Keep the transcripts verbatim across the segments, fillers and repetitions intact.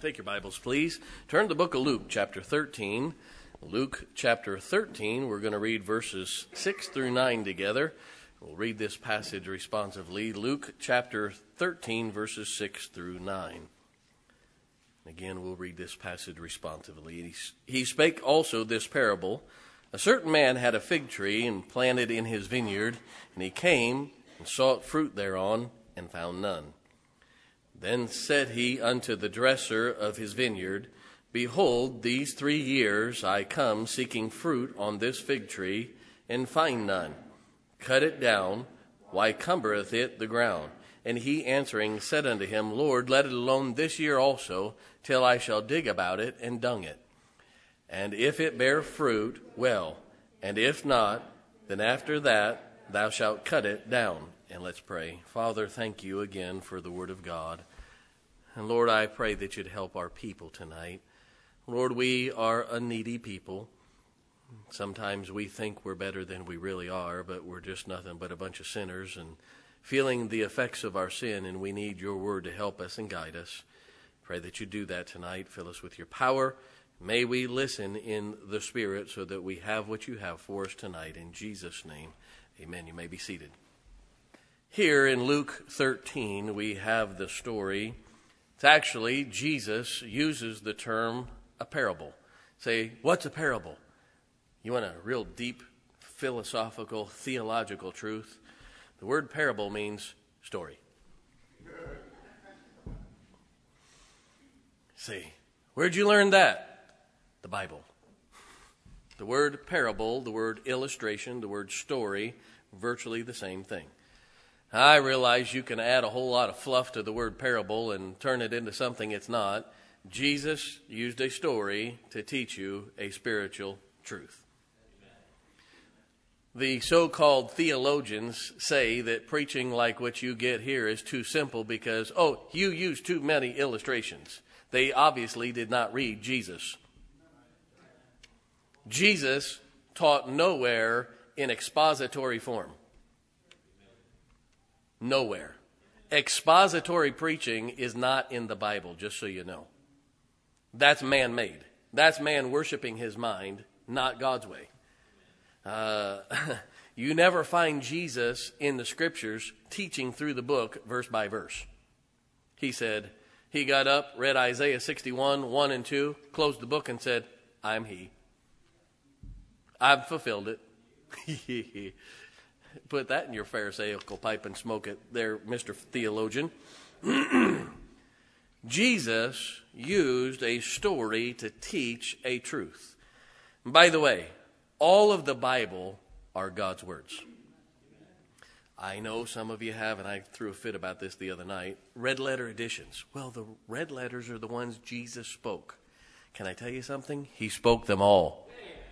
Take your Bibles, please. Turn to the book of Luke, chapter thirteen. Luke, chapter thirteen, we're going to read verses six through nine together. We'll read this passage responsively. Luke, chapter thirteen, verses six through nine. Again, we'll read this passage responsively. He, he spake also this parable. A certain man had a fig tree and planted in his vineyard, and he came and sought fruit thereon, and found none. Then said he unto the dresser of his vineyard, Behold, these three years I come seeking fruit on this fig tree, and find none. Cut it down, why cumbereth it the ground? And he answering said unto him, Lord, let it alone this year also, till I shall dig about it and dung it. And if it bear fruit, well, and if not, then after that thou shalt cut it down. And let's pray. Father, thank you again for the word of God. And Lord, I pray that you'd help our people tonight. Lord, we are a needy people. Sometimes we think we're better than we really are, but we're just nothing but a bunch of sinners and feeling the effects of our sin, and we need your word to help us and guide us. Pray that you do that tonight. Fill us with your power. May we listen in the Spirit so that we have what you have for us tonight. In Jesus' name, amen. You may be seated. Here in Luke thirteen, we have the story. It's actually, Jesus uses the term a parable. Say, what's a parable? You want a real deep philosophical, theological truth? The word parable means story. Say, where'd you learn that? The Bible. The word parable, the word illustration, the word story, virtually the same thing. I realize you can add a whole lot of fluff to the word parable and turn it into something it's not. Jesus used a story to teach you a spiritual truth. The so-called theologians say that preaching like what you get here is too simple because, oh, you use too many illustrations. They obviously did not read Jesus. Jesus taught nowhere in expository form. Nowhere. Expository preaching is not in the Bible, just so you know. That's man-made. That's man worshiping his mind, not God's way. Uh, you never find Jesus in the scriptures teaching through the book verse by verse. He said, he got up, read Isaiah sixty-one, one and two, closed the book and said, I'm he. I've fulfilled it. Put that in your Pharisaical pipe and smoke it there, Mister Theologian. Jesus used a story to teach a truth. By the way, all of the Bible are God's words. I know some of you have, and I threw a fit about this the other night, red letter editions. Well, the red letters are the ones Jesus spoke. Can I tell you something? He spoke them all.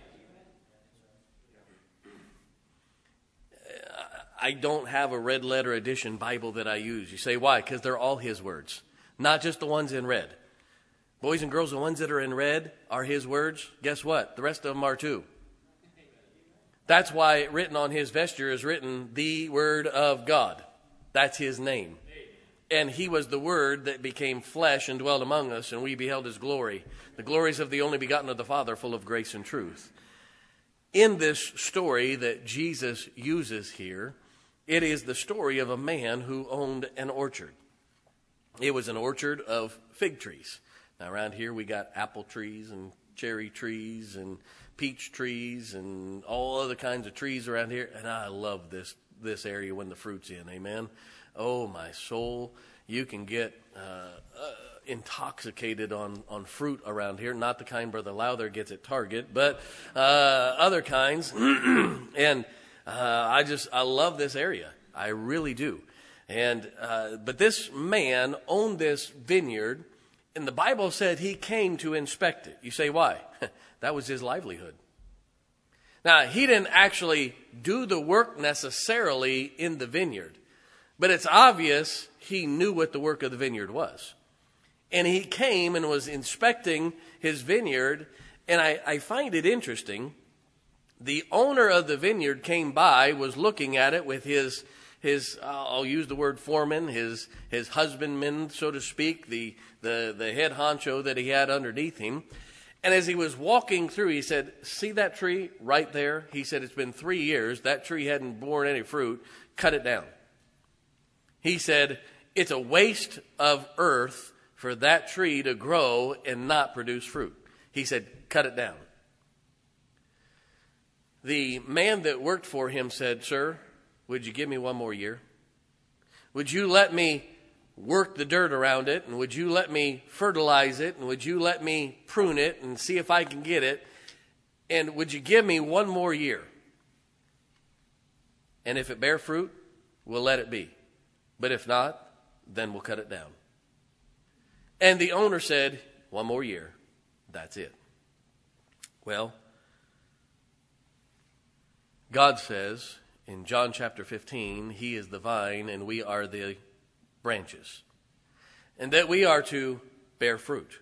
I don't have a red letter edition Bible that I use. You say, why? Because they're all his words, not just the ones in red. Boys and girls, the ones that are in red are his words. Guess what? The rest of them are too. That's why written on his vesture is written, the Word of God. That's his name. And he was the Word that became flesh and dwelt among us, and we beheld his glory. The glories of the only begotten of the Father, full of grace and truth. In this story that Jesus uses here, it is the story of a man who owned an orchard. It was an orchard of fig trees. Now around here we got apple trees and cherry trees and peach trees and all other kinds of trees around here. And I love this this area when the fruit's in. Amen. Oh, my soul. You can get uh, uh, intoxicated on, on fruit around here. Not the kind Brother Lowther gets at Target, but uh, other kinds. and uh, I just, I love this area. I really do. And uh, but this man owned this vineyard, and the Bible said he came to inspect it. You say, why? That was his livelihood. Now, he didn't actually do the work necessarily in the vineyard, but it's obvious he knew what the work of the vineyard was. And he came and was inspecting his vineyard, and I, I find it interesting. The owner of the vineyard came by, was looking at it with his his I'll use the word foreman, his his husbandman, so to speak, the the the head honcho that he had underneath him. And as he was walking through, he said, "See that tree right there?" He said, "It's been three years. That tree hadn't borne any fruit. Cut it down." He said, "It's a waste of earth for that tree to grow and not produce fruit." He said, "Cut it down." The man that worked for him said, "Sir, would you give me one more year? Would you let me work the dirt around it, and would you let me fertilize it, and would you let me prune it and see if I can get it, and would you give me one more year? And if it bear fruit, we'll let it be. But if not, then we'll cut it down." And the owner said, "One more year. That's it." Well, God says in John chapter fifteen, He is the vine and we are the branches, and that we are to bear fruit.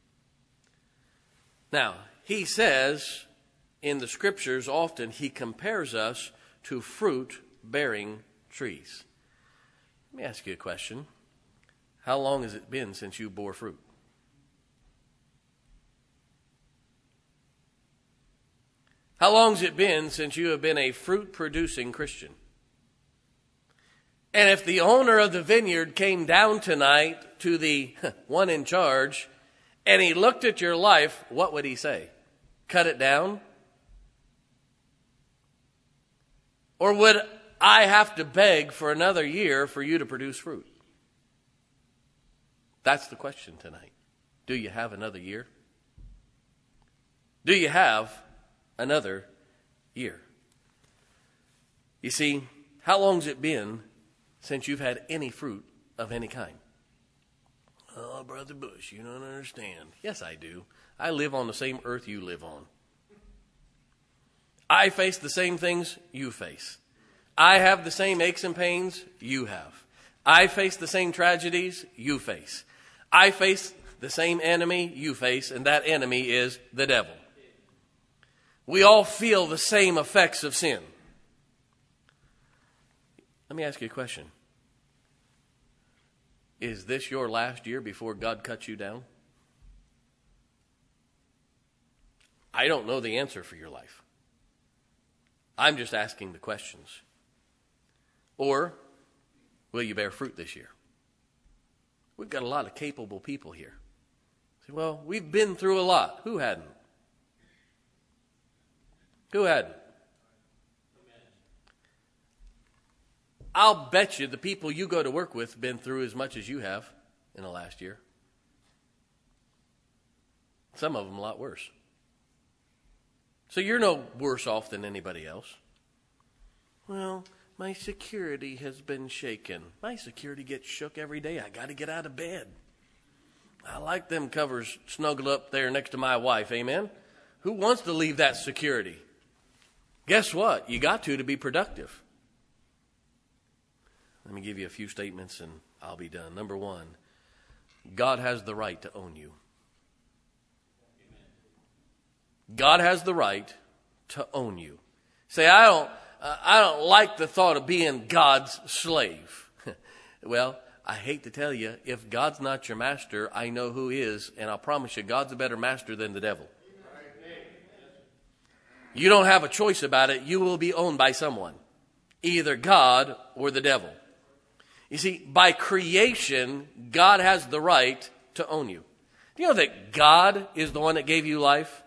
Now, He says in the scriptures often He compares us to fruit-bearing trees. Let me ask you a question. How long has it been since you bore fruit? How long has it been since you have been a fruit-producing Christian? And if the owner of the vineyard came down tonight to the one in charge and he looked at your life, what would he say? Cut it down? Or would I have to beg for another year for you to produce fruit? That's the question tonight. Do you have another year? Do you have another year? You see, how long's it been since you've had any fruit of any kind? Oh, Brother Bush, you don't understand. Yes, I do. I live on the same earth you live on. I face the same things you face. I have the same aches and pains you have. I face the same tragedies you face. I face the same enemy you face, and that enemy is the devil. We all feel the same effects of sin. Let me ask you a question. Is this your last year before God cuts you down? I don't know the answer for your life. I'm just asking the questions. Or will you bear fruit this year? We've got a lot of capable people here. Say, well, we've been through a lot. Who hadn't? Who hadn't? I'll bet you the people you go to work with have been through as much as you have in the last year. Some of them a lot worse. So you're no worse off than anybody else. Well, my security has been shaken. My security gets shook every day. I got to get out of bed. I like them covers snuggled up there next to my wife. Amen? Who wants to leave that security? Guess what? You got to to be productive. Let me give you a few statements and I'll be done. Number one, God has the right to own you. God has the right to own you. Say, I don't, uh, I don't like the thought of being God's slave. Well, I hate to tell you, if God's not your master, I know who is, and I'll promise you, God's a better master than the devil. You don't have a choice about it. You will be owned by someone, either God or the devil. You see, by creation, God has the right to own you. Do you know that God is the one that gave you life?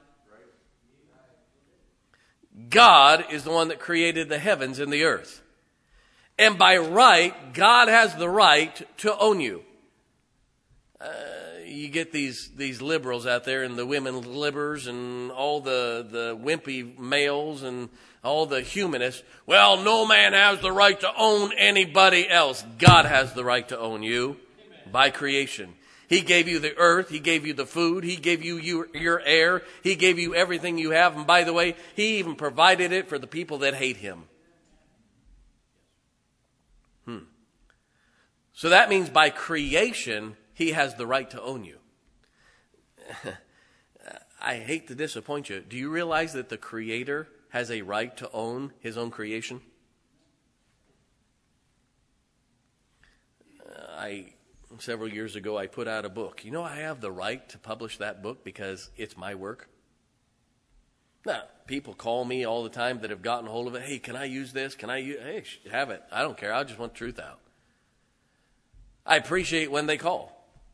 God is the one that created the heavens and the earth. And by right, God has the right to own you. Uh, you get these these liberals out there and the women libbers and all the, the wimpy males and all the humanists. Well, no man has the right to own anybody else. God has the right to own you. Amen. By creation. He gave you the earth. He gave you the food. He gave you your, your air. He gave you everything you have. And by the way, He even provided it for the people that hate Him. Hmm. So that means by creation, He has the right to own you. I hate to disappoint you. Do you realize that the Creator has a right to own His own creation? I several years ago, I put out a book. You know, I have the right to publish that book because it's my work. Now, people call me all the time that have gotten hold of it. Hey, can I use this? Can I use Hey, have it. I don't care. I just want the truth out. I appreciate when they call.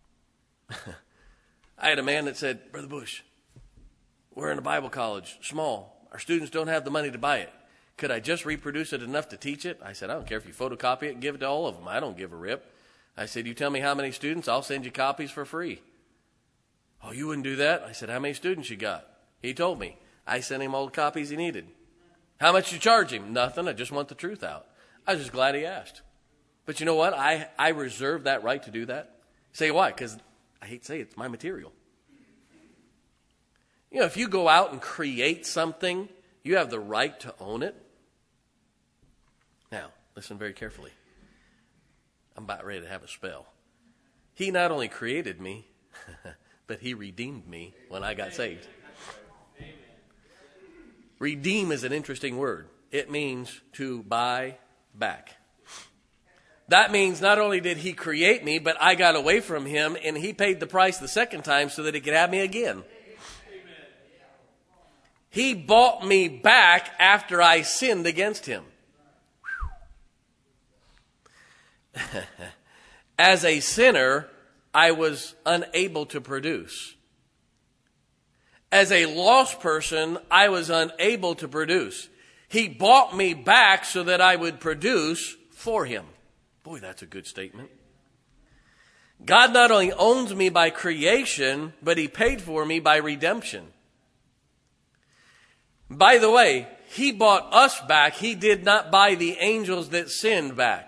I had a man that said, Brother Bush, we're in a Bible college, small. Our students don't have the money to buy it. Could I just reproduce it enough to teach it? I said, I don't care if you photocopy it and give it to all of them. I don't give a rip. I said, you tell me how many students, I'll send you copies for free. Oh, you wouldn't do that? I said, how many students you got? He told me. I sent him all the copies he needed. How much you charge him? Nothing. I just want the truth out. I was just glad he asked. But you know what? I, I reserve that right to do that. Say why? Because I hate to say it, it's my material. You know, if you go out and create something, you have the right to own it. Now, listen very carefully. I'm about ready to have a spell. He not only created me, but he redeemed me when I got saved. Redeem is an interesting word. It means to buy back. That means not only did he create me, but I got away from him and he paid the price the second time so that he could have me again. He bought me back after I sinned against him. As a sinner, I was unable to produce. As a lost person, I was unable to produce. He bought me back so that I would produce for him. Boy, that's a good statement. God not only owns me by creation, but he paid for me by redemption. By the way, he bought us back. He did not buy the angels that sinned back.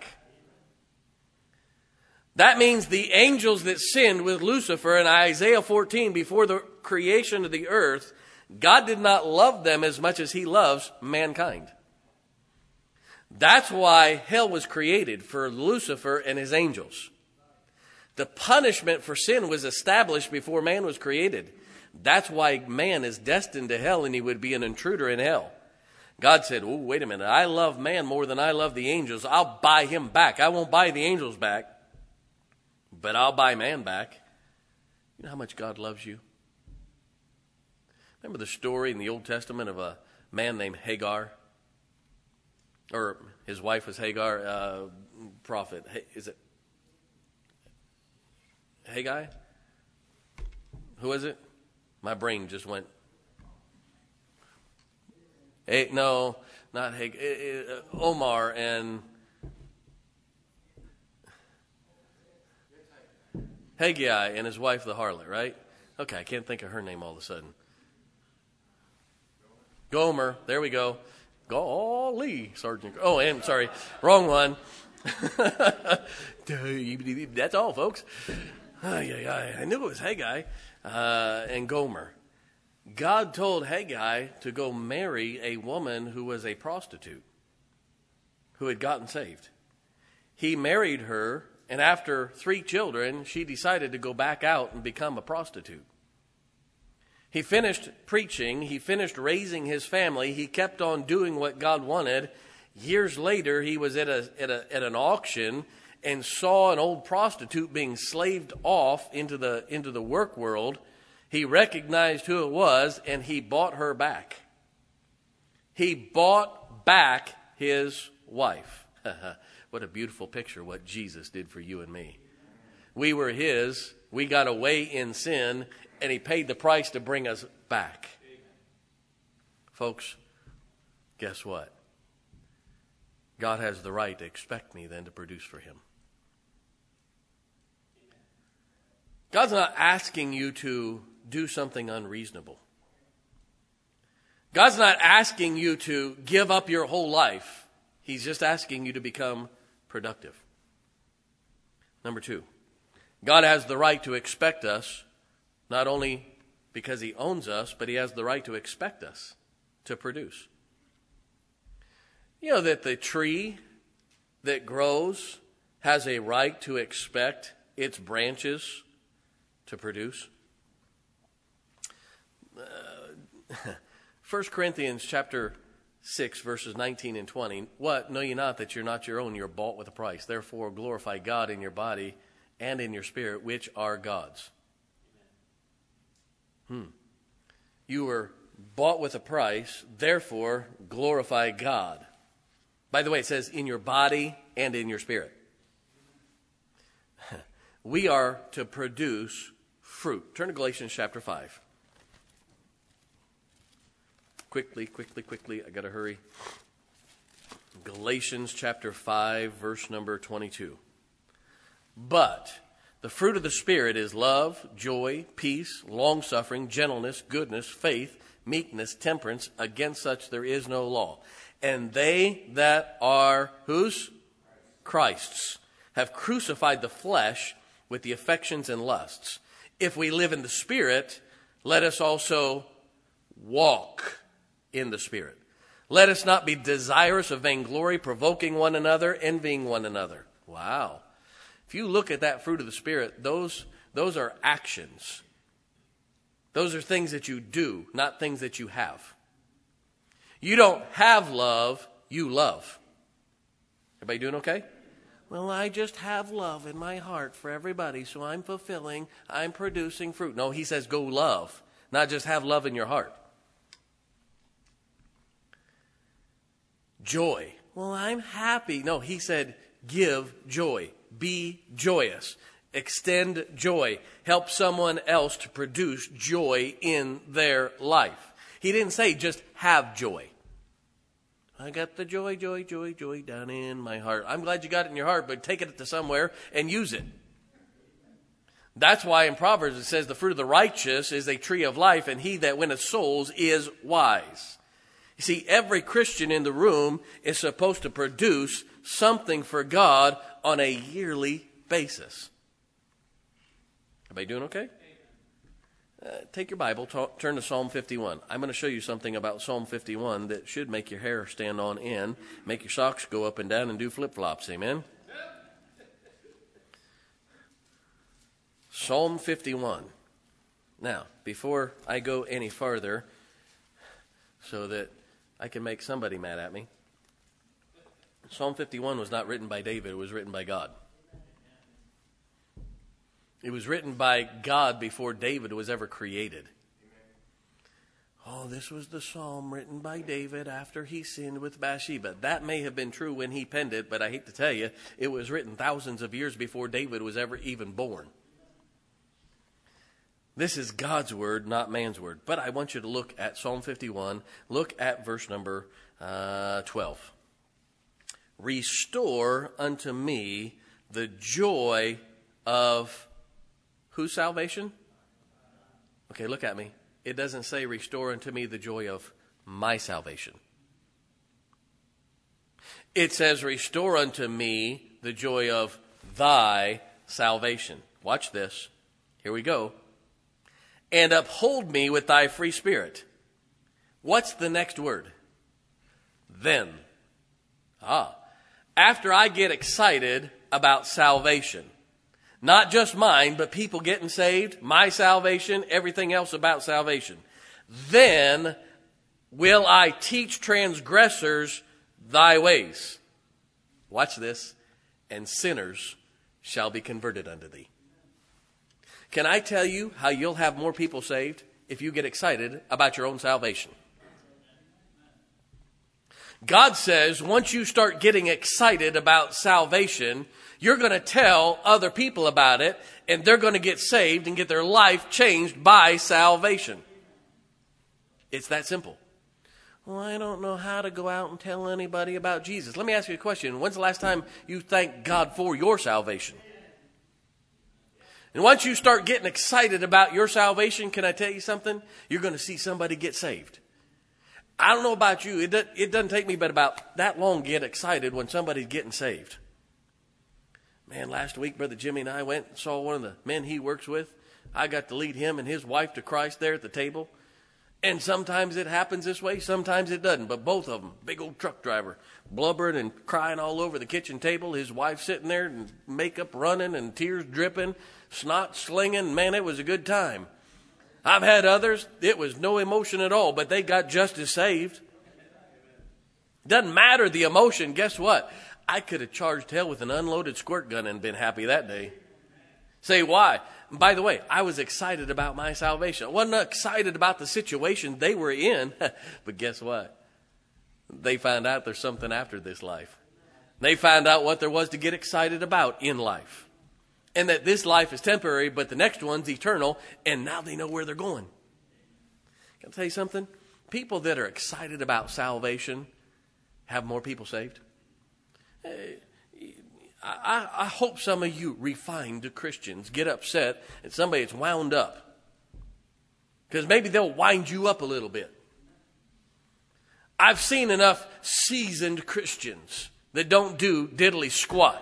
That means the angels that sinned with Lucifer in Isaiah fourteen before the creation of the earth, God did not love them as much as he loves mankind. That's why hell was created, for Lucifer and his angels. The punishment for sin was established before man was created. That's why man is destined to hell and he would be an intruder in hell. God said, oh, wait a minute, I love man more than I love the angels. I'll buy him back. I won't buy the angels back, but I'll buy man back. You know how much God loves you? Remember the story in the Old Testament of a man named Hagar? Or his wife was Hagar, uh, prophet. Is it Haggai? Who is it? My brain just went. Hey, no, not Haggai. Uh, Omar and Haggai and his wife, the harlot, right? Okay, I can't think of her name all of a sudden. Gomer, there we go. Golly, Sergeant. Oh, and sorry, wrong one. That's all, folks. I knew it was Haggai uh, and Gomer. God told Haggai to go marry a woman who was a prostitute, who had gotten saved. He married her, and after three children, she decided to go back out and become a prostitute. He finished preaching. He finished raising his family. He kept on doing what God wanted. Years later, he was at a, at a at an auction and saw an old prostitute being slaved off into the into the work world. He recognized who it was, and he bought her back. He bought back his wife. What a beautiful picture what Jesus did for you and me. We were his. We got away in sin, and he paid the price to bring us back. Folks, guess what? God has the right to expect me then to produce for him. God's not asking you to do something unreasonable. God's not asking you to give up your whole life. He's just asking you to become productive. Number two, God has the right to expect us, not only because he owns us, but he has the right to expect us to produce. You know that the tree that grows has a right to expect its branches to produce. Uh, First Corinthians chapter six, verses nineteen and twenty. What? Know ye not that you're not your own, you're bought with a price. Therefore glorify God in your body and in your spirit, which are God's. Hmm. You were bought with a price, therefore glorify God. By the way, it says in your body and in your spirit. We are to produce fruit. Turn to Galatians chapter five. Quickly, quickly, quickly. I got to hurry. Galatians chapter five, verse number twenty-two. But the fruit of the Spirit is love, joy, peace, long-suffering, gentleness, goodness, faith, meekness, temperance. Against such there is no law. And they that are, whose? Christ's, have crucified the flesh with the affections and lusts. If we live in the Spirit, let us also walk in the Spirit. Let us not be desirous of vainglory, provoking one another, envying one another. Wow. If you look at that fruit of the Spirit, those, those are actions. Those are things that you do, not things that you have. You don't have love, you love. Everybody doing okay? Well, I just have love in my heart for everybody, so I'm fulfilling, I'm producing fruit. No, he says go love, not just have love in your heart. Joy. Well, I'm happy. No, he said give joy. Be joyous. Extend joy. Help someone else to produce joy in their life. He didn't say just have joy. I got the joy, joy, joy, joy down in my heart. I'm glad you got it in your heart, but take it to somewhere and use it. That's why in Proverbs it says the fruit of the righteous is a tree of life, and he that winneth souls is wise. You see, every Christian in the room is supposed to produce something for God on a yearly basis. Everybody doing okay? Uh, take your Bible, talk, turn to Psalm fifty-one. I'm going to show you something about Psalm fifty-one that should make your hair stand on end, make your socks go up and down, and do flip-flops. Amen? Psalm fifty-one. Now, before I go any farther, so that I can make somebody mad at me, Psalm fifty-one was not written by David. It was written by God. It was written by God before David was ever created. Oh, this was the psalm written by David after he sinned with Bathsheba. That may have been true when he penned it, but I hate to tell you, it was written thousands of years before David was ever even born. This is God's word, not man's word. But I want you to look at Psalm fifty-one. Look at verse number uh, twelve. Restore unto me the joy of whose salvation? Okay, look at me. It doesn't say restore unto me the joy of my salvation. It says restore unto me the joy of thy salvation. Watch this. Here we go. And uphold me with thy free spirit. What's the next word? Then. Ah. After I get excited about salvation, not just mine, but people getting saved, my salvation, everything else about salvation, then will I teach transgressors thy ways. Watch this. And sinners shall be converted unto thee. Can I tell you how you'll have more people saved if you get excited about your own salvation? God says once you start getting excited about salvation, you're going to tell other people about it, and they're going to get saved and get their life changed by salvation. It's that simple. Well, I don't know how to go out and tell anybody about Jesus. Let me ask you a question. When's the last time you thanked God for your salvation? And once you start getting excited about your salvation, can I tell you something? You're going to see somebody get saved. I don't know about you. It doesn't, it doesn't take me but about that long to get excited when somebody's getting saved. Man, last week, Brother Jimmy and I went and saw one of the men he works with. I got to lead him and his wife to Christ there at the table. And sometimes it happens this way, sometimes it doesn't. But both of them, big old truck driver, blubbering and crying all over the kitchen table. His wife sitting there and makeup running and tears dripping, snot slinging. Man, it was a good time. I've had others, it was no emotion at all, but they got just as saved. Doesn't matter the emotion. Guess what? I could have charged hell with an unloaded squirt gun and been happy that day. Say, why? By the way, I was excited about my salvation. I wasn't excited about the situation they were in. But guess what? They found out there's something after this life. They found out what there was to get excited about in life. And that this life is temporary, but the next one's eternal. And now they know where they're going. Can I tell you something? People that are excited about salvation have more people saved. I, I hope some of you refined Christians get upset at somebody that's wound up. Because maybe they'll wind you up a little bit. I've seen enough seasoned Christians that don't do diddly squat.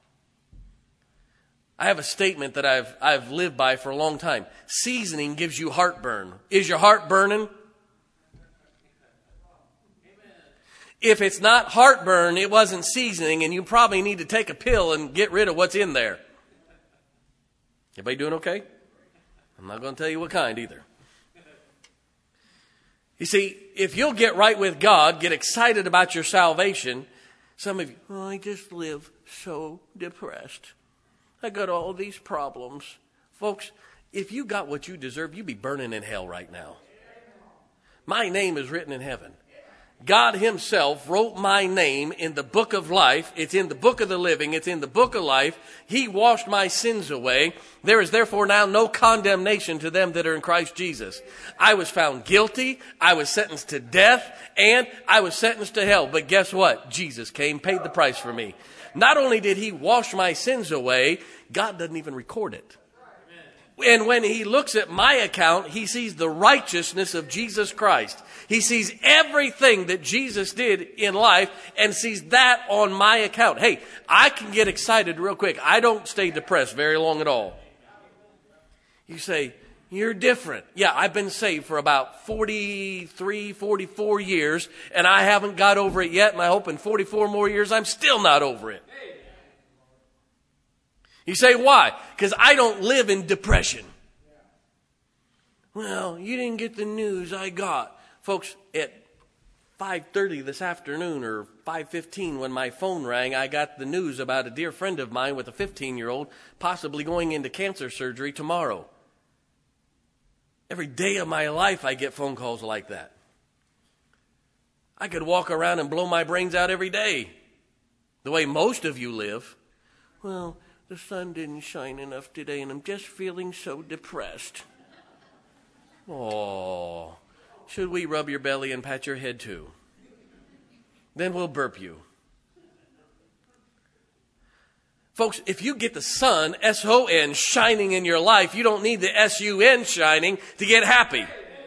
I have a statement that I've I've lived by for a long time. Seasoning gives you heartburn. Is your heart burning? If it's not heartburn, it wasn't seasoning, and you probably need to take a pill and get rid of what's in there. Everybody doing okay? I'm not going to tell you what kind either. You see, if you'll get right with God, get excited about your salvation, some of you, oh, I just live so depressed. I got all these problems. Folks, if you got what you deserve, you'd be burning in hell right now. My name is written in heaven. God himself wrote my name in the book of life. It's in the book of the living. It's in the book of life. He washed my sins away. There is therefore now no condemnation to them that are in Christ Jesus. I was found guilty. I was sentenced to death, and I was sentenced to hell. But guess what? Jesus came, paid the price for me. Not only did he wash my sins away, God doesn't even record it. And when he looks at my account, he sees the righteousness of Jesus Christ. He sees everything that Jesus did in life and sees that on my account. Hey, I can get excited real quick. I don't stay depressed very long at all. You say, you're different. Yeah, I've been saved for about forty-three, forty-four years, and I haven't got over it yet, and I hope in forty-four more years I'm still not over it. You say, why? Because I don't live in depression. Well, you didn't get the news I got. Folks, at five thirty this afternoon or five fifteen when my phone rang, I got the news about a dear friend of mine with a fifteen-year-old possibly going into cancer surgery tomorrow. Every day of my life I get phone calls like that. I could walk around and blow my brains out every day, the way most of you live. Well, the sun didn't shine enough today, and I'm just feeling so depressed. Oh, should we rub your belly and pat your head too? Then we'll burp you. Folks, if you get the sun, S O N, shining in your life, you don't need the S U N shining to get happy.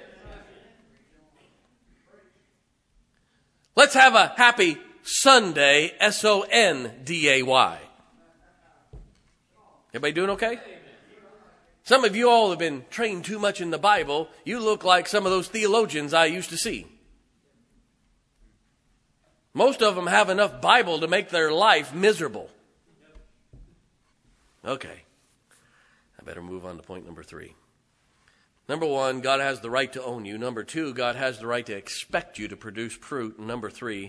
Let's have a happy Sunday, S O N D A Y. Everybody doing okay? Some of you all have been trained too much in the Bible. You look like some of those theologians I used to see. Most of them have enough Bible to make their life miserable. Okay. I better move on to point number three. Number one, God has the right to own you. Number two, God has the right to expect you to produce fruit. And number three,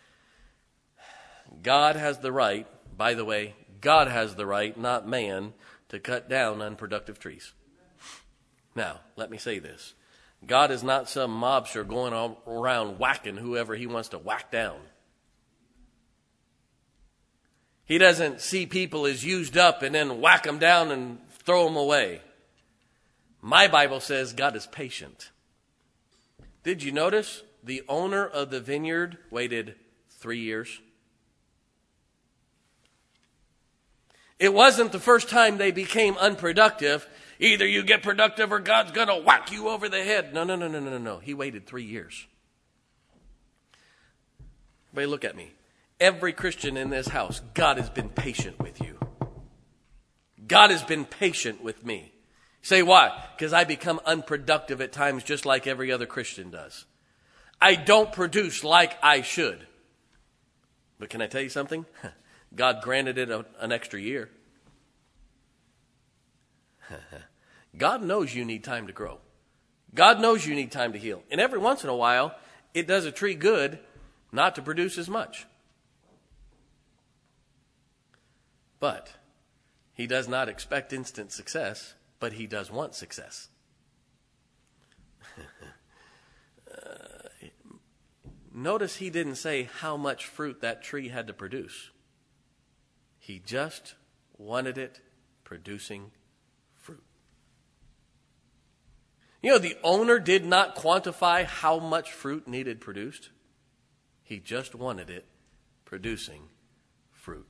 God has the right, by the way, God has the right, not man, to cut down unproductive trees. Now, let me say this. God is not some mobster going around whacking whoever he wants to whack down. He doesn't see people as used up and then whack them down and throw them away. My Bible says God is patient. Did you notice the owner of the vineyard waited three years? It wasn't the first time they became unproductive. Either you get productive or God's going to whack you over the head. No, no, no, no, no, no, no. He waited three years. Everybody look at me. Every Christian in this house, God has been patient with you. God has been patient with me. Say why? Because I become unproductive at times just like every other Christian does. I don't produce like I should. But can I tell you something? God granted it a, an extra year. God knows you need time to grow. God knows you need time to heal. And every once in a while, it does a tree good not to produce as much. But He does not expect instant success, but he does want success. uh, notice he didn't say how much fruit that tree had to produce. He just wanted it producing fruit. You know, the owner did not quantify how much fruit needed produced. He just wanted it producing fruit.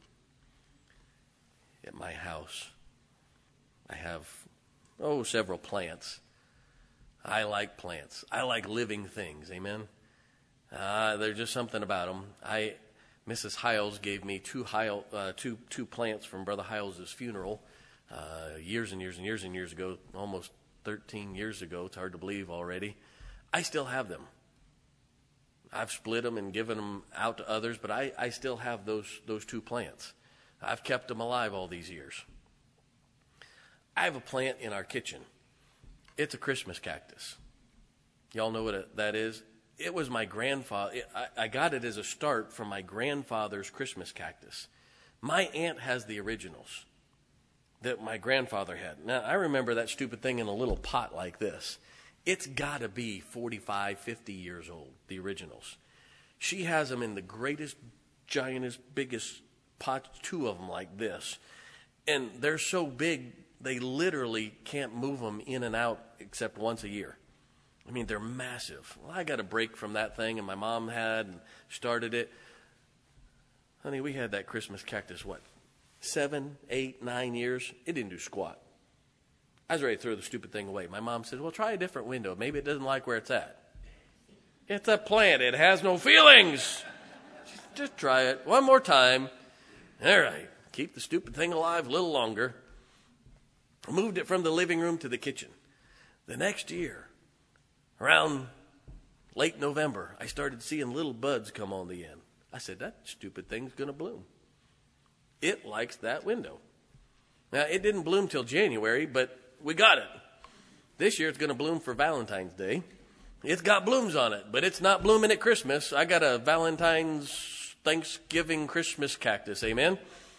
At my house, I have, oh, several plants. I like plants. I like living things. Amen. Uh, there's just something about them. I, Missus Hiles gave me two Hile, uh, two two plants from Brother Hiles' funeral uh, years and years and years and years ago, almost thirteen years ago. It's hard to believe already. I still have them. I've split them and given them out to others, but I, I still have those those two plants. I've kept them alive all these years. I have a plant in our kitchen. It's a Christmas cactus. Y'all know what it, that is? It was my grandfather. It, I, I got it as a start from my grandfather's Christmas cactus. My aunt has the originals that my grandfather had. Now, I remember that stupid thing in a little pot like this. It's got to be forty-five, fifty years old, the originals. She has them in the greatest, giantest, biggest pots, two of them like this. And they're so big, they literally can't move them in and out except once a year. I mean, they're massive. Well, I got a break from that thing, and my mom had and started it. Honey, we had that Christmas cactus, what, seven, eight, nine years? It didn't do squat. I was ready to throw the stupid thing away. My mom said, well, try a different window. Maybe it doesn't like where it's at. It's a plant. It has no feelings. Just try it one more time. All right. Keep the stupid thing alive a little longer. I moved it from the living room to the kitchen. The next year, around late November, I started seeing little buds come on the end. I said, that stupid thing's going to bloom. It likes that window. Now, it didn't bloom till January, but we got it. This year it's going to bloom for Valentine's Day. It's got blooms on it, but it's not blooming at Christmas. I got a Valentine's, Thanksgiving, Christmas cactus. Amen?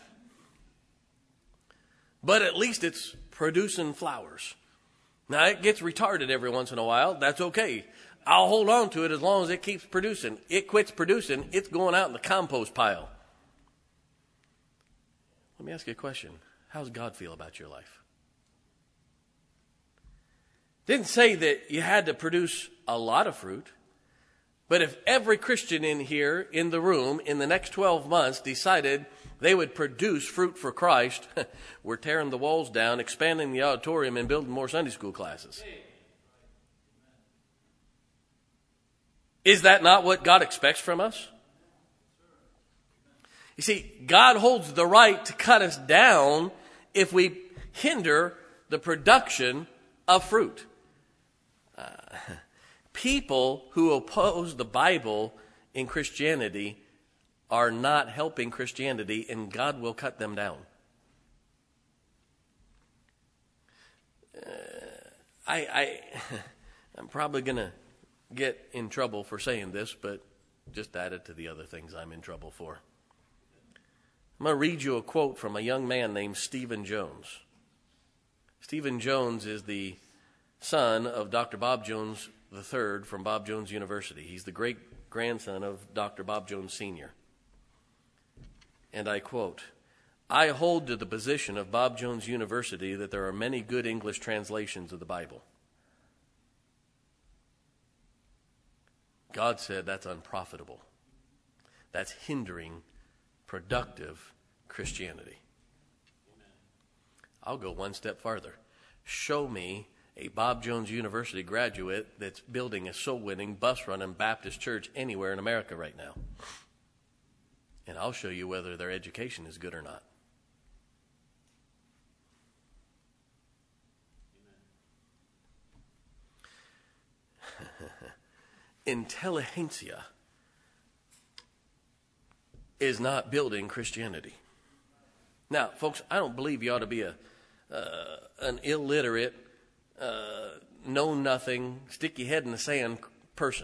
But at least it's producing flowers. Now, it gets retarded every once in a while. That's okay. I'll hold on to it as long as it keeps producing. It quits producing, it's going out in the compost pile. Let me ask you a question. How does God feel about your life? Didn't say that you had to produce a lot of fruit. But if every Christian in here, in the room, in the next twelve months decided they would produce fruit for Christ, we're tearing the walls down, expanding the auditorium, and building more Sunday school classes. Is that not what God expects from us? You see, God holds the right to cut us down if we hinder the production of fruit. Uh, people who oppose the Bible in Christianity are not helping Christianity, and God will cut them down. Uh, I, I, I'm probably going to get in trouble for saying this, but just add it to the other things I'm in trouble for. I'm going to read you a quote from a young man named Stephen Jones. Stephen Jones is the son of Doctor Bob Jones the third from Bob Jones University. He's the great-grandson of Doctor Bob Jones Senior And I quote, I hold to the position of Bob Jones University that there are many good English translations of the Bible. God said that's unprofitable. That's hindering productive Christianity. Amen. I'll go one step farther. Show me a Bob Jones University graduate that's building a soul-winning, bus-running Baptist church anywhere in America right now. And I'll show you whether their education is good or not. Intelligentsia is not building Christianity. Now, folks, I don't believe you ought to be a uh, an illiterate, uh, know-nothing, stick your head in the sand person.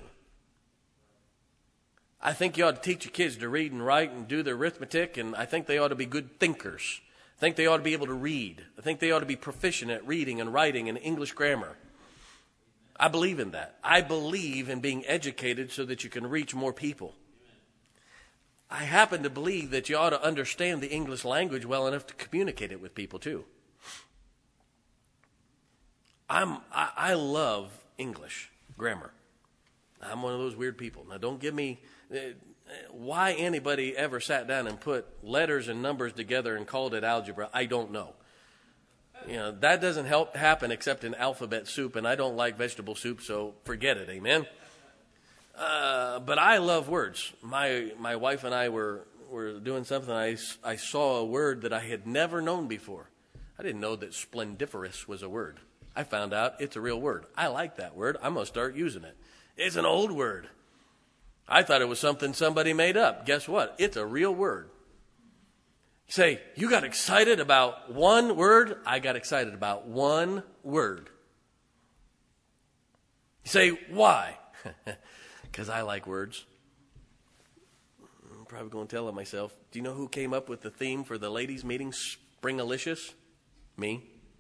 I think you ought to teach your kids to read and write and do their arithmetic, and I think they ought to be good thinkers. I think they ought to be able to read. I think they ought to be proficient at reading and writing and English grammar. I believe in that. I believe in being educated so that you can reach more people. I happen to believe that you ought to understand the English language well enough to communicate it with people too. I'm, I, I love English grammar. I'm one of those weird people. Now, don't give me uh, why anybody ever sat down and put letters and numbers together and called it algebra. I don't know. You know, that doesn't help happen except in alphabet soup, and I don't like vegetable soup, so forget it. Amen. Uh, but I love words. My my wife and I were were doing something. I I saw a word that I had never known before. I didn't know that splendiferous was a word. I found out it's a real word. I like that word. I'm going to start using it. It's an old word. I thought it was something somebody made up. Guess what? It's a real word. You say, you got excited about one word? I got excited about one word. You say, why? Because I like words. I'm probably going to tell it myself. Do you know who came up with the theme for the ladies' meeting, Springalicious? Me.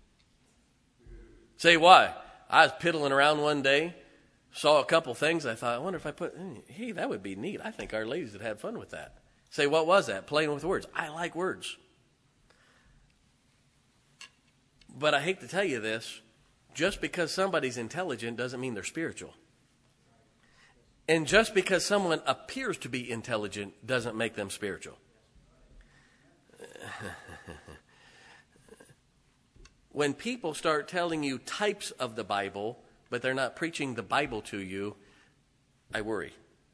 Say why? I was piddling around one day, saw a couple things. I thought, I wonder if I put, hey, that would be neat. I think our ladies would have fun with that. Say, what was that? Playing with words. I like words. But I hate to tell you this, just because somebody's intelligent doesn't mean they're spiritual. And just because someone appears to be intelligent doesn't make them spiritual. When people start telling you types of the Bible, but they're not preaching the Bible to you, I worry.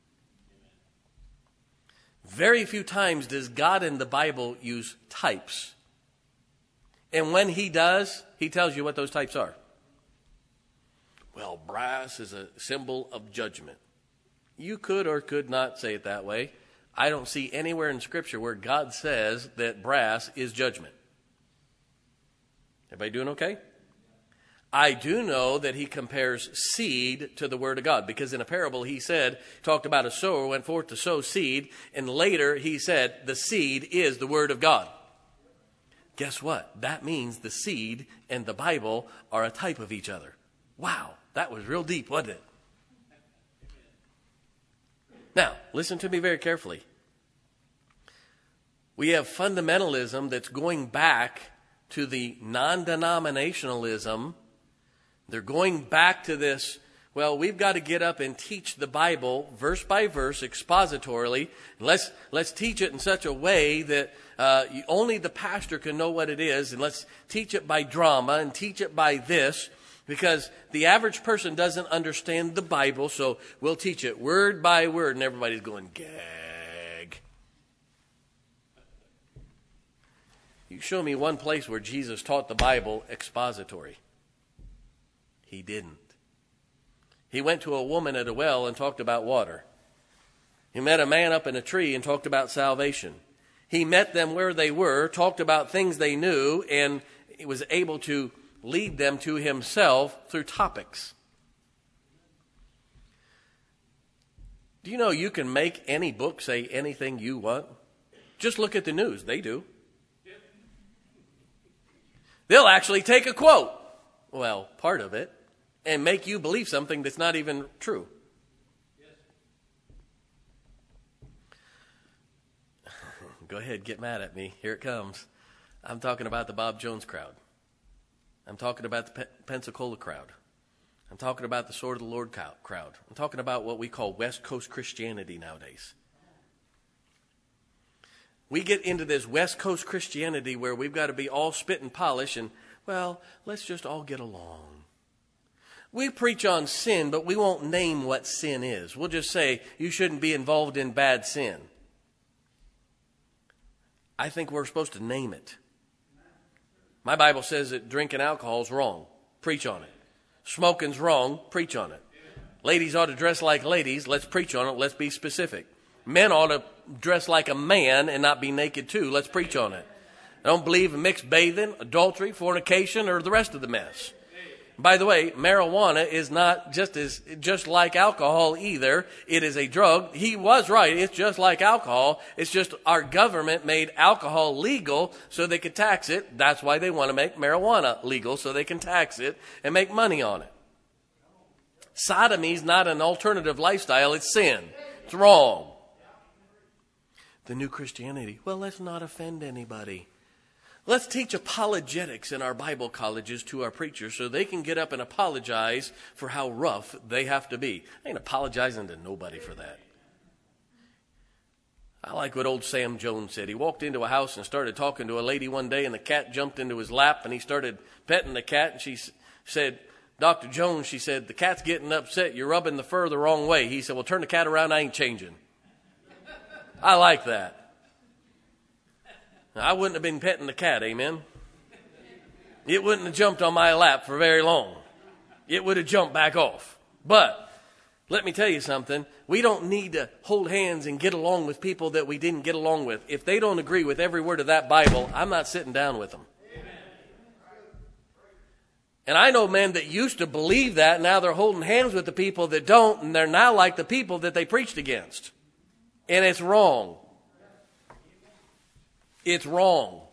Very few times does God in the Bible use types. And when he does, he tells you what those types are. Well, brass is a symbol of judgment. You could or could not say it that way. I don't see anywhere in Scripture where God says that brass is judgment. Everybody doing okay? I do know that he compares seed to the word of God, because in a parable he said, talked about a sower went forth to sow seed, and later he said the seed is the word of God. Guess what? That means the seed and the Bible are a type of each other. Wow, that was real deep, wasn't it? Now, listen to me very carefully. We have fundamentalism that's going back to the non-denominationalism. They're going back to this, well, we've got to get up and teach the Bible verse by verse, expositorily. Let's, let's teach it in such a way that uh, only the pastor can know what it is, and let's teach it by drama and teach it by this, because the average person doesn't understand the Bible, so we'll teach it word by word, and everybody's going, gag. You show me one place where Jesus taught the Bible expository. He didn't. He went to a woman at a well and talked about water. He met a man up in a tree and talked about salvation. He met them where they were, talked about things they knew, and he was able to lead them to himself through topics. Do you know you can make any book say anything you want? Just look at the news. They do. They'll actually take a quote, well, part of it, and make you believe something that's not even true. Go ahead, get mad at me. Here it comes. I'm talking about the Bob Jones crowd. I'm talking about the Pe- Pensacola crowd. I'm talking about the Sword of the Lord crowd. I'm talking about what we call West Coast Christianity nowadays. We get into this West Coast Christianity where we've got to be all spit and polish and, well, let's just all get along. We preach on sin, but we won't name what sin is. We'll just say, you shouldn't be involved in bad sin. I think we're supposed to name it. My Bible says that drinking alcohol is wrong. Preach on it. Smoking's wrong. Preach on it. Ladies ought to dress like ladies. Let's preach on it. Let's be specific. Men ought to dress like a man and not be naked too. Let's preach on it. I don't believe in mixed bathing, adultery, fornication, or the rest of the mess. By the way, marijuana is not just as just like alcohol either. It is a drug. He was right. It's just like alcohol. It's just our government made alcohol legal so they could tax it. That's why they want to make marijuana legal, so they can tax it and make money on it. Sodomy is not an alternative lifestyle. It's sin. It's wrong. The new Christianity. Well, let's not offend anybody. Let's teach apologetics in our Bible colleges to our preachers so they can get up and apologize for how rough they have to be. I ain't apologizing to nobody for that. I like what old Sam Jones said. He walked into a house and started talking to a lady one day, and the cat jumped into his lap, and he started petting the cat, and she said, Doctor Jones, she said, the cat's getting upset. You're rubbing the fur the wrong way. He said, well, turn the cat around. I ain't changing. I like that. I wouldn't have been petting the cat, amen? It wouldn't have jumped on my lap for very long. It would have jumped back off. But let me tell you something. We don't need to hold hands and get along with people that we didn't get along with. If they don't agree with every word of that Bible, I'm not sitting down with them. And I know men that used to believe that. Now they're holding hands with the people that don't, and they're now like the people that they preached against. And it's wrong. It's wrong.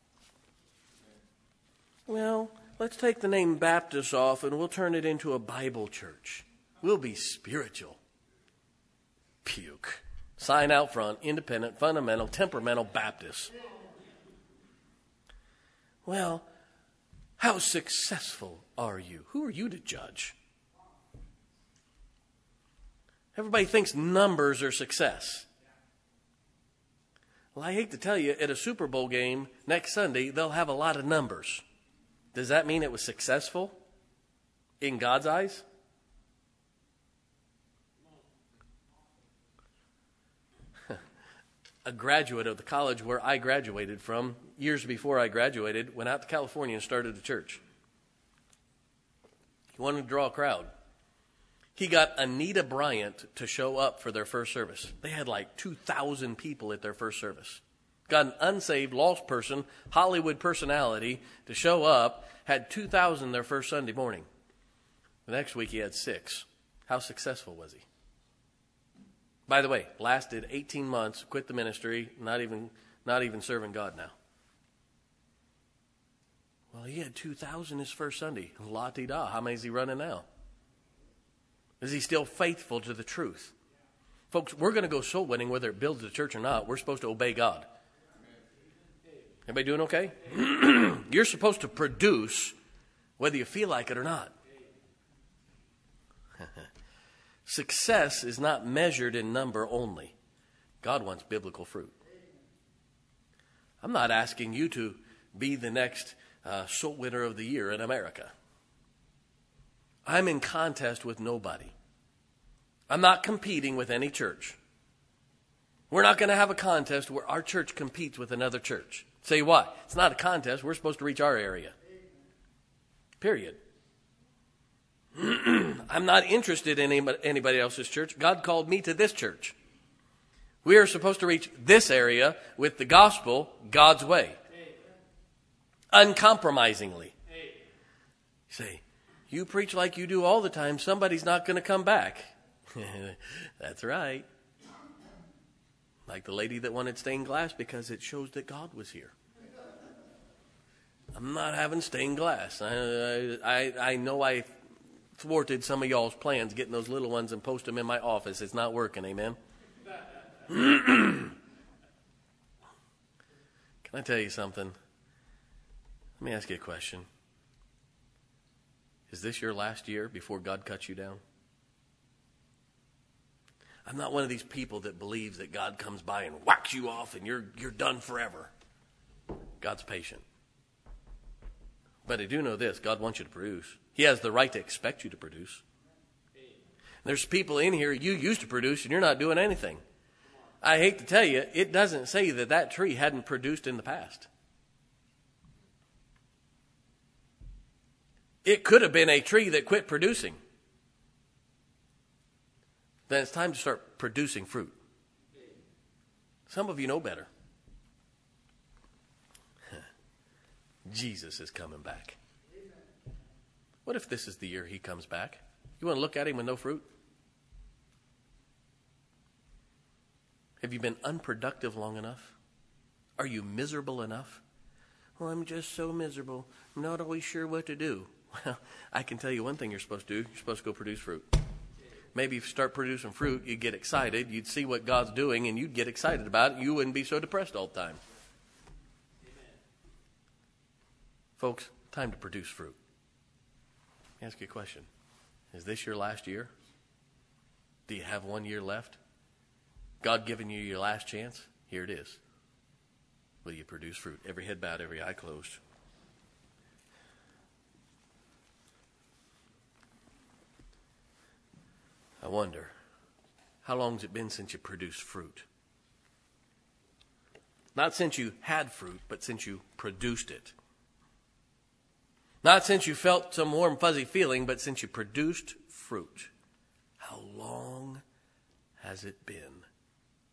Well, let's take the name Baptist off and we'll turn it into a Bible church. We'll be spiritual. Puke. Sign out front, independent, fundamental, temperamental Baptist. Well, how successful are you? Who are you to judge? Everybody thinks numbers are success. Well, I hate to tell you, at a Super Bowl game next Sunday, they'll have a lot of numbers. Does that mean it was successful in God's eyes? A graduate of the college where I graduated from, years before I graduated, went out to California and started a church. He wanted to draw a crowd. He got Anita Bryant to show up for their first service. They had like two thousand people at their first service. Got an unsaved, lost person, Hollywood personality to show up, had two thousand their first Sunday morning. The next week he had six. How successful was he? By the way, lasted eighteen months, quit the ministry, not even, not even serving God now. Well, he had two thousand his first Sunday. La-ti-da. How many is he running now? Is he still faithful to the truth? Folks, we're going to go soul winning whether it builds the church or not. We're supposed to obey God. Everybody doing okay? You're supposed to produce whether you feel like it or not. Success is not measured in number only. God wants biblical fruit. I'm not asking you to be the next uh, soul winner of the year in America. I'm in contest with nobody. I'm not competing with any church. We're not going to have a contest where our church competes with another church. Say what? It's not a contest. We're supposed to reach our area. Period. I'm not interested in anybody else's church. God called me to this church. We are supposed to reach this area with the gospel God's way. Uncompromisingly. Say, you preach like you do all the time, somebody's not going to come back. That's right. Like the lady that wanted stained glass because it shows that God was here. I'm not having stained glass. I, I, I know I thwarted some of y'all's plans getting those little ones and post them in my office. It's not working, amen? Can I tell you something? Let me ask you a question. Is this your last year before God cuts you down? I'm not one of these people that believes that God comes by and whacks you off and you're you're done forever. God's patient. But I do know this, God wants you to produce. He has the right to expect you to produce. There's people in here you used to produce and you're not doing anything. I hate to tell you, it doesn't say that that tree hadn't produced in the past. It could have been a tree that quit producing. Then it's time to start producing fruit. Some of you know better. Jesus is coming back. What if this is the year he comes back? You want to look at him with no fruit? Have you been unproductive long enough? Are you miserable enough? Well, I'm just so miserable. I'm not always sure what to do. Well, I can tell you one thing you're supposed to do. You're supposed to go produce fruit. Maybe if you start producing fruit, you'd get excited. You'd see what God's doing, and you'd get excited about it. You wouldn't be so depressed all the time. Amen. Folks, time to produce fruit. Let me ask you a question. Is this your last year? Do you have one year left? God giving you your last chance? Here it is. Will you produce fruit? Every head bowed, every eye closed. I wonder, how long has it been since you produced fruit? Not since you had fruit, but since you produced it. Not since you felt some warm, fuzzy feeling, but since you produced fruit. How long has it been?